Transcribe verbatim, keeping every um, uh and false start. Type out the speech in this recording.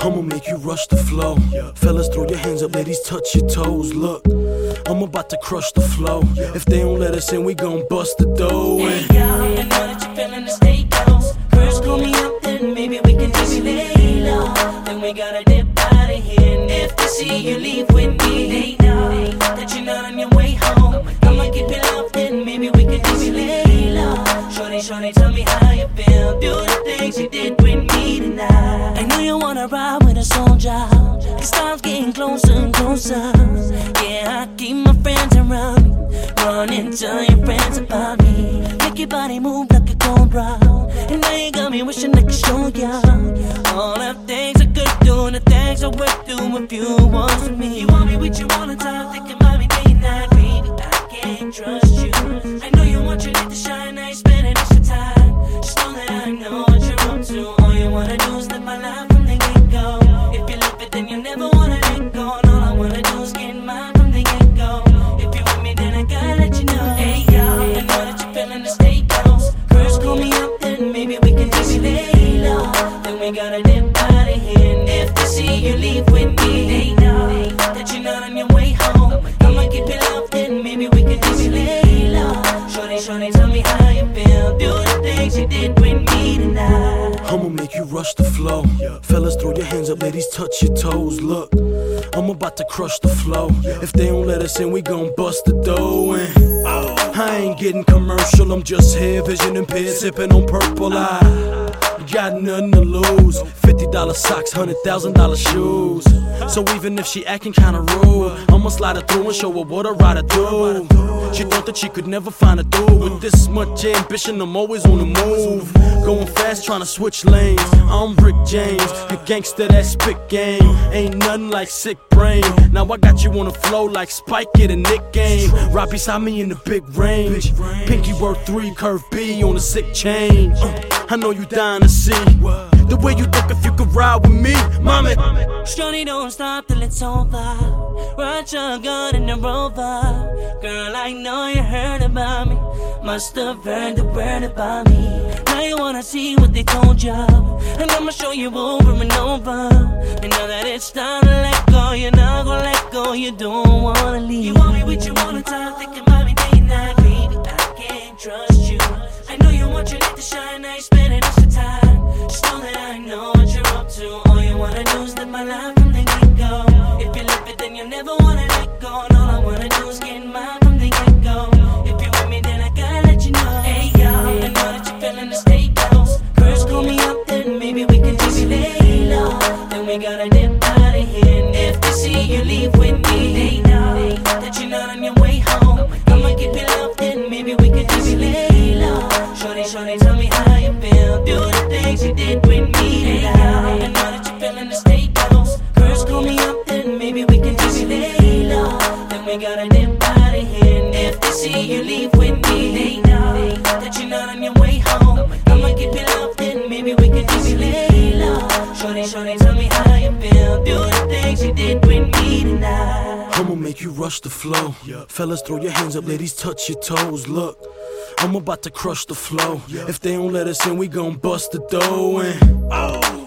I'ma make you rush the flow. Fellas, throw your hands up, ladies, touch your toes. Look, I'm about to crush the flow. If they don't let us in, we gon' bust the dough. Hey y'all, I know that you're feeling the state house. First call me up, then maybe we can just lay low. Then we gotta dip out of here. And if they see you leave with me, they know that you're not on your way home. I'ma keep it up, then maybe we can just lay low. Shorty, shorty, tell me how you feel. Do the things you did with me tonight. I know you wanna ride with a soldier. Cause time's getting closer and closer. Yeah, I keep my friends around me. Run and tell your friends about me. Make your body move like a cobra. And now you got me wishing I could show ya all the things I could do and the things I would do if you was with me. You want me with you all the time, thinking about me day and night. Baby, I can't trust you. I know you want your light to shine, now you spending extra time. Just know that I know what you're up to. All you wanna do is live my life from the get-go. If you live it, then you never wanna let go. And all I wanna do is get mine from the get-go. If you with me, then I gotta let you know. Hey y'all, I know that you're feeling the state house. First call me up, then maybe we can just lay low. Then we gotta dip out of here. And if they see you leave with me, they know that you're not on your way home. I'ma keep it up, then maybe we can just lay low. Shorty, shorty, tell me how you feel. Do the things you did with me tonight. I'ma make you rush the flow. Fellas, throw your hands up, ladies, touch your toes. Look, I'm about to crush the flow. If they don't let us in, we gon' bust the dough. And I ain't getting commercial, I'm just here, vision impaired, sipping on purple. I got nothing to lose. Fifty dollar socks, hundred thousand dollar shoes. So even if she acting kinda rude, I'ma slide her through and show her what a rider do. She thought that she could never find a dude with this much ambition. I'm always on the move, going fast, trying to switch lanes. I'm Rick James, a gangster that spit game. Ain't nothing like sick brain. Now I got you on the flow like Spike, get a Nick game. Right beside me in the big range. Pinky worth three, curve B on a sick chain. Uh, I know you dying to see the way you look if you could ride with me, mommy. Shorty, don't stop till it's over. Ride your gun in the Rover. Girl, I know you heard about me. Must have heard the word about me. Now you wanna see what they told ya, and I'ma show you over and over. And now that it's time to let go, you're not gonna let go, you don't wanna leave. You want me with you all the time, thinking about me day and night. Baby, I can't trust you. I know you want your light to shine, now you spending extra time. Just know that I know what you're up to. All you wanna do is live my life from the get-go. If you live it, then you never wanna let go. And all I wanna do is get mine from the get-go. If you with me, then I gotta let you know. Hey y'all, I know that you're feeling the state house. First call me up, then maybe we can just lay low. Then we gotta dip out of here. And if they see you leave with me, they know that you're not on your way home. I'ma keep it up, then maybe we can just lay low. Shorty, shorty, tell me how you feel. Do the things you did with me tonight. I know that you're feeling the state house. First call me up, then maybe we can just lay low. Then we gotta dip out of here. And if they see you leave with me, they know that you're not on your way home. I'ma keep it up, then maybe we can just lay low. Shorty, shorty, tell me how you feel. Do the things you did with me tonight. I'ma make you rush the flow. Fellas, throw your hands up, ladies, touch your toes. Look, I'm about to crush the flow. If they don't let us in, we gon' bust the dough. And